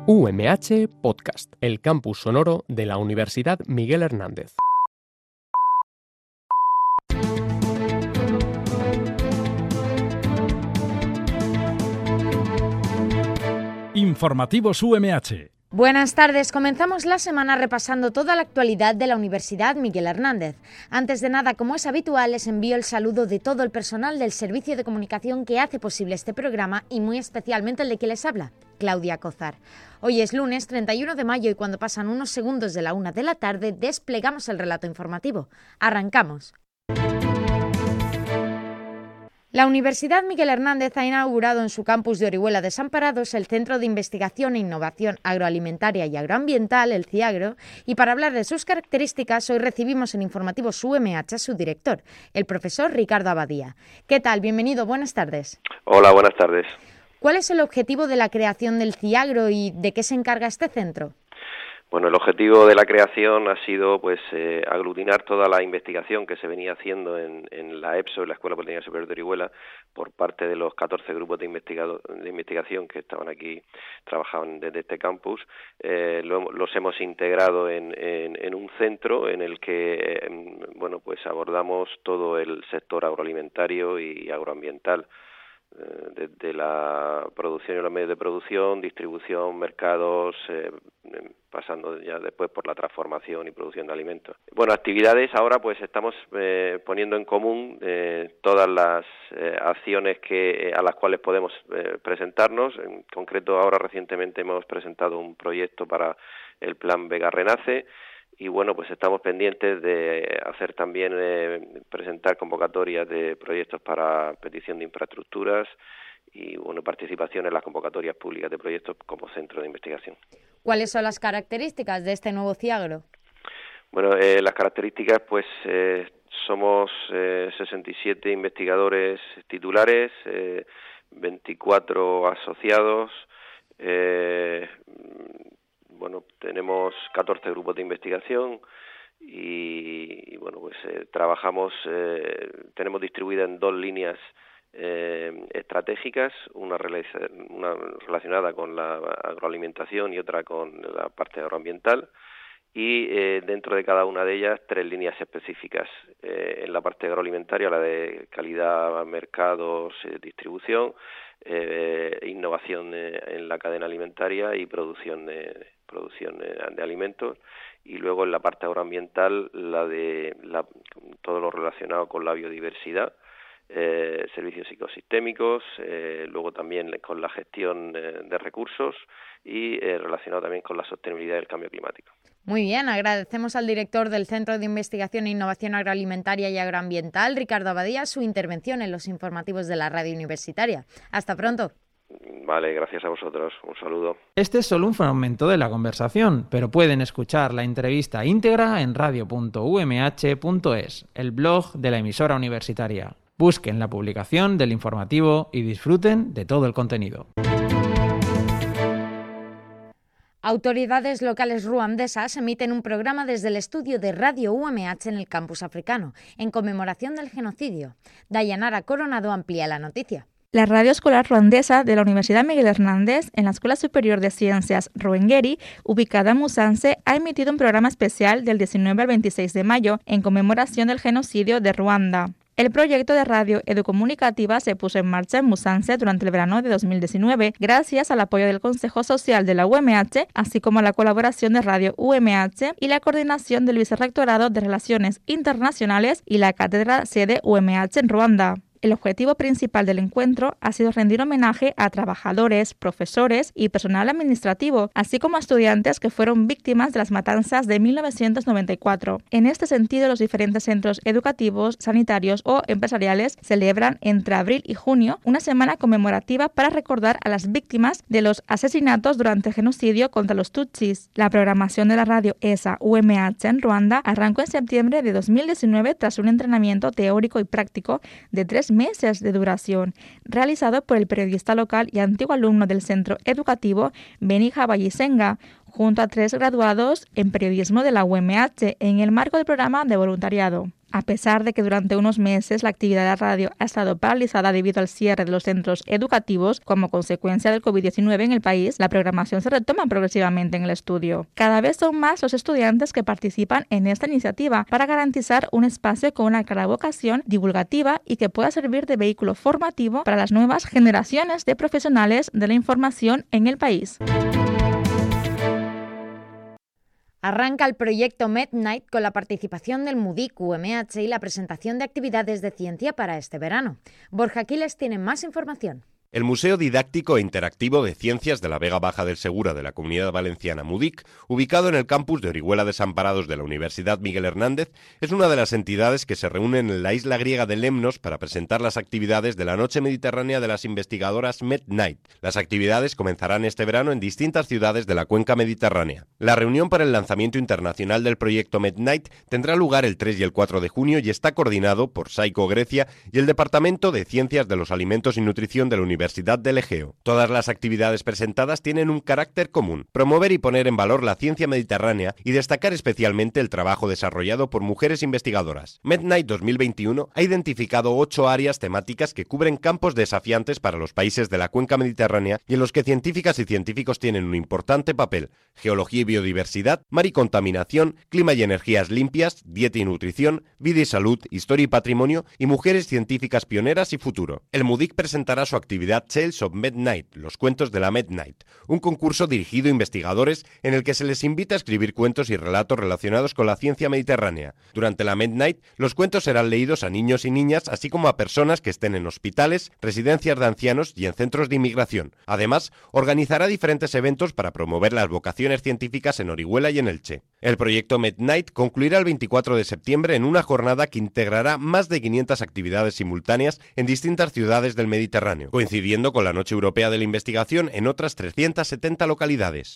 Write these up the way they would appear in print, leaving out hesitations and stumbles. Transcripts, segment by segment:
UMH Podcast, el campus sonoro de la Universidad Miguel Hernández. Informativos UMH. Buenas tardes, comenzamos la semana repasando toda la actualidad de la Universidad Miguel Hernández. Antes de nada, como es habitual, les envío el saludo de todo el personal del servicio de comunicación que hace posible este programa y muy especialmente el de quien les habla, Claudia Cozar. Hoy es lunes 31 de mayo y cuando pasan unos segundos de la 1 de la tarde desplegamos el relato informativo. Arrancamos. La Universidad Miguel Hernández ha inaugurado en su campus de Orihuela Desamparados el Centro de Investigación e Innovación Agroalimentaria y Agroambiental, el CIAGRO, y para hablar de sus características hoy recibimos en Informativos UMH a su director, el profesor Ricardo Abadía. ¿Qué tal? Bienvenido, buenas tardes. Hola, buenas tardes. ¿Cuál es el objetivo de la creación del CIAGRO y de qué se encarga este centro? Bueno, el objetivo de la creación ha sido aglutinar toda la investigación que se venía haciendo en la EPSO, en la Escuela Politécnica Superior de Orihuela, por parte de los 14 grupos de investigación que estaban aquí, trabajaban desde este campus. Los hemos integrado en un centro en el que abordamos todo el sector agroalimentario y agroambiental, desde la producción y los medios de producción, distribución, mercados, pasando ya después por la transformación y producción de alimentos. Bueno, actividades ahora estamos poniendo en común todas las acciones a las cuales podemos presentarnos. En concreto, ahora recientemente hemos presentado un proyecto para el Plan Vega Renace. Y estamos pendientes de hacer también, presentar convocatorias de proyectos para petición de infraestructuras y participación en las convocatorias públicas de proyectos como centro de investigación. ¿Cuáles son las características de este nuevo CIAGRO? Bueno, las características, somos 67 investigadores titulares, 24 asociados, tenemos 14 grupos de investigación y trabajamos, tenemos distribuida en dos líneas estratégicas, una relacionada con la agroalimentación y otra con la parte agroambiental, y dentro de cada una de ellas 3 líneas específicas. En la parte agroalimentaria, la de calidad, mercados, distribución, innovación en la cadena alimentaria y producción de alimentos, y luego en la parte agroambiental todo lo relacionado con la biodiversidad, servicios ecosistémicos, luego también con la gestión de recursos y relacionado también con la sostenibilidad del cambio climático. Muy bien, agradecemos al director del Centro de Investigación e Innovación Agroalimentaria y Agroambiental, Ricardo Abadía, su intervención en los informativos de la radio universitaria. Hasta pronto. Vale, gracias a vosotros. Un saludo. Este es solo un fragmento de la conversación, pero pueden escuchar la entrevista íntegra en radio.umh.es, el blog de la emisora universitaria. Busquen la publicación del informativo y disfruten de todo el contenido. Autoridades locales ruandesas emiten un programa desde el estudio de Radio UMH en el campus africano, en conmemoración del genocidio. Dayanara Coronado amplía la noticia. La radio escolar ruandesa de la Universidad Miguel Hernández, en la Escuela Superior de Ciencias Ruwenzori, ubicada en Musanze, ha emitido un programa especial del 19 al 26 de mayo en conmemoración del genocidio de Ruanda. El proyecto de radio educomunicativa se puso en marcha en Musanze durante el verano de 2019, gracias al apoyo del Consejo Social de la UMH, así como a la colaboración de Radio UMH y la coordinación del Vicerrectorado de Relaciones Internacionales y la Cátedra Sede UMH en Ruanda. El objetivo principal del encuentro ha sido rendir homenaje a trabajadores, profesores y personal administrativo, así como a estudiantes que fueron víctimas de las matanzas de 1994. En este sentido, los diferentes centros educativos, sanitarios o empresariales celebran entre abril y junio una semana conmemorativa para recordar a las víctimas de los asesinatos durante el genocidio contra los Tutsis. La programación de la radio ESA UMH en Ruanda arrancó en septiembre de 2019 tras un entrenamiento teórico y práctico de 3 meses de duración, realizado por el periodista local y antiguo alumno del centro educativo Benija Vallisenga, junto a 3 graduados en periodismo de la UMH en el marco del programa de voluntariado. A pesar de que durante unos meses la actividad de la radio ha estado paralizada debido al cierre de los centros educativos como consecuencia del COVID-19 en el país, la programación se retoma progresivamente en el estudio. Cada vez son más los estudiantes que participan en esta iniciativa para garantizar un espacio con una clara vocación divulgativa y que pueda servir de vehículo formativo para las nuevas generaciones de profesionales de la información en el país. Arranca el proyecto MedNight con la participación del MUDIC, UMH y la presentación de actividades de ciencia para este verano. Borja Quiles tiene más información. El Museo Didáctico e Interactivo de Ciencias de la Vega Baja del Segura de la Comunidad Valenciana MUDIC, ubicado en el campus de Orihuela Desamparados de la Universidad Miguel Hernández, es una de las entidades que se reúnen en la isla griega de Lemnos para presentar las actividades de la Noche Mediterránea de las Investigadoras MedNight. Las actividades comenzarán este verano en distintas ciudades de la cuenca mediterránea. La reunión para el lanzamiento internacional del proyecto MedNight tendrá lugar el 3 y el 4 de junio y está coordinado por Saico Grecia y el Departamento de Ciencias de los Alimentos y Nutrición de la Universidad del Egeo. Todas las actividades presentadas tienen un carácter común: promover y poner en valor la ciencia mediterránea y destacar especialmente el trabajo desarrollado por mujeres investigadoras. MedNight 2021 ha identificado 8 áreas temáticas que cubren campos desafiantes para los países de la cuenca mediterránea y en los que científicas y científicos tienen un importante papel: geología y biodiversidad, mar y contaminación, clima y energías limpias, dieta y nutrición, vida y salud, historia y patrimonio y mujeres científicas pioneras y futuro. El MUDIC presentará su actividad Tales of MedNight, los cuentos de la MedNight, un concurso dirigido a investigadores en el que se les invita a escribir cuentos y relatos relacionados con la ciencia mediterránea. Durante la MedNight, los cuentos serán leídos a niños y niñas, así como a personas que estén en hospitales, residencias de ancianos y en centros de inmigración. Además, organizará diferentes eventos para promover las vocaciones científicas en Orihuela y en Elche. El proyecto MedNight concluirá el 24 de septiembre en una jornada que integrará más de 500 actividades simultáneas en distintas ciudades del Mediterráneo, coincidiendo con la Noche Europea de la Investigación en otras 370 localidades.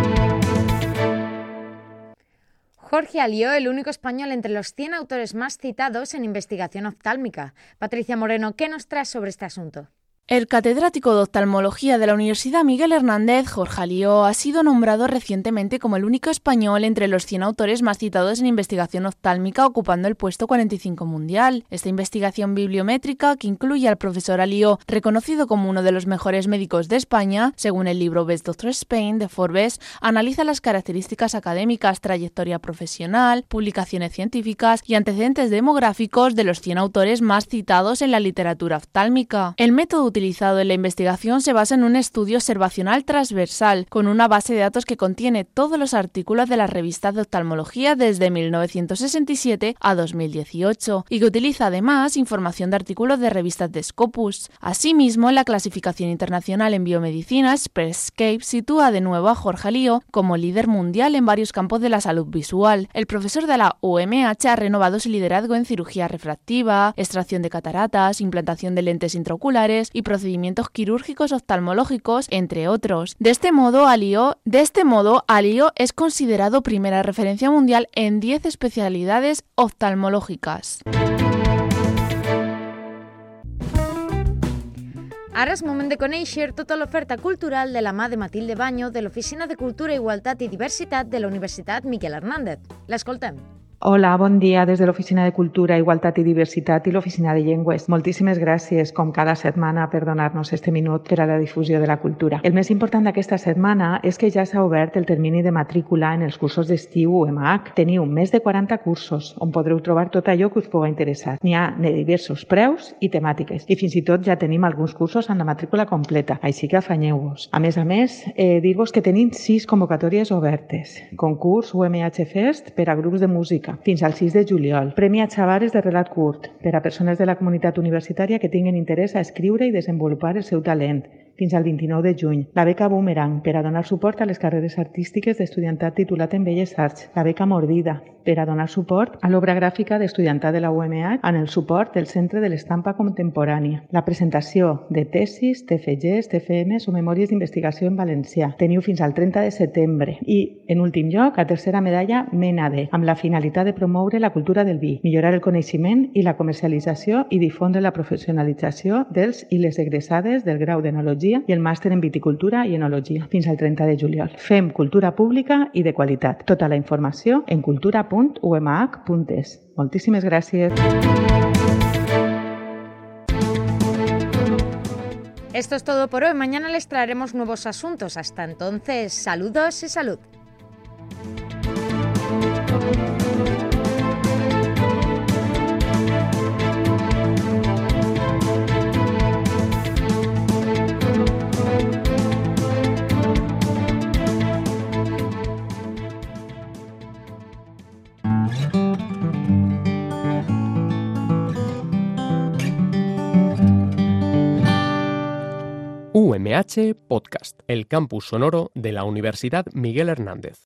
Jorge Alió, el único español entre los 100 autores más citados en investigación oftálmica. Patricia Moreno, ¿qué nos traes sobre este asunto? El catedrático de oftalmología de la Universidad Miguel Hernández, Jorge Alió, ha sido nombrado recientemente como el único español entre los 100 autores más citados en investigación oftálmica, ocupando el puesto 45 mundial. Esta investigación bibliométrica, que incluye al profesor Alió, reconocido como uno de los mejores médicos de España, según el libro Best Doctor Spain de Forbes, analiza las características académicas, trayectoria profesional, publicaciones científicas y antecedentes demográficos de los 100 autores más citados en la literatura oftálmica. El método utilizado en la investigación se basa en un estudio observacional transversal, con una base de datos que contiene todos los artículos de las revistas de oftalmología desde 1967 a 2018 y que utiliza además información de artículos de revistas de Scopus. Asimismo, la clasificación internacional en biomedicina Spreadscape sitúa de nuevo a Jorge Alió como líder mundial en varios campos de la salud visual. El profesor de la UMH ha renovado su liderazgo en cirugía refractiva, extracción de cataratas, implantación de lentes intraoculares y procedimientos quirúrgicos oftalmológicos, entre otros. De este modo, Alió es considerado primera referencia mundial en 10 especialidades oftalmològiques. Ara és moment de conèixer tota l'oferta cultural de la mà de Matilde Baño de l'Oficina de Cultura, Igualtat i Diversitat de la Universitat Miguel Hernández. L'escoltem. Hola, bon dia des de l'Oficina de Cultura, Igualtat i Diversitat i l'Oficina de Llengües. Moltíssimes gràcies, com cada setmana, per donar-nos este minut per a la difusió de la cultura. El més important d'aquesta setmana és que ja s'ha obert el termini de matrícula en els cursos d'estiu UMH. Teniu més de 40 cursos on podreu trobar tot allò que us pugui interessar. N'hi ha de diversos preus i temàtiques i fins i tot ja tenim alguns cursos amb la matrícula completa, així que afanyeu-vos. A més, dir-vos que tenim 6 convocatòries obertes. Concurs UMH Fest per a grups de música, fins al 6 de juliol. Premi a xavares de relat curt per a persones de la comunitat universitària que tinguin interès a escriure i desenvolupar el seu talent, fins al 29 de juny. La beca Boomerang per a donar suport a les carreres artístiques d'estudiantat titulat en Belles Arts. La beca Mordida per a donar suport a l'obra gràfica d'estudiantat de la UMH en el suport del Centre de l'Estampa Contemporània. La presentació de tesis, TFGs, TFMs o memòries d'investigació en valencià. Teniu fins al 30 de setembre. I, en últim lloc, la tercera medalla MENADE, amb la finalitat de promoure la cultura del vi, millorar el coneixement i la comercialització i difondre la professionalització dels i les egressades del grau d'Enologia d'Enologia i el màster en Viticultura i Enologia fins al 30 de juliol. Fem cultura pública i de qualitat. Tota la informació en cultura.umh.es. Moltíssimes gràcies. Esto es todo por hoy. Mañana les traeremos nuevos asuntos. Hasta entonces, saludos y salud. UMH Podcast, el campus sonoro de la Universidad Miguel Hernández.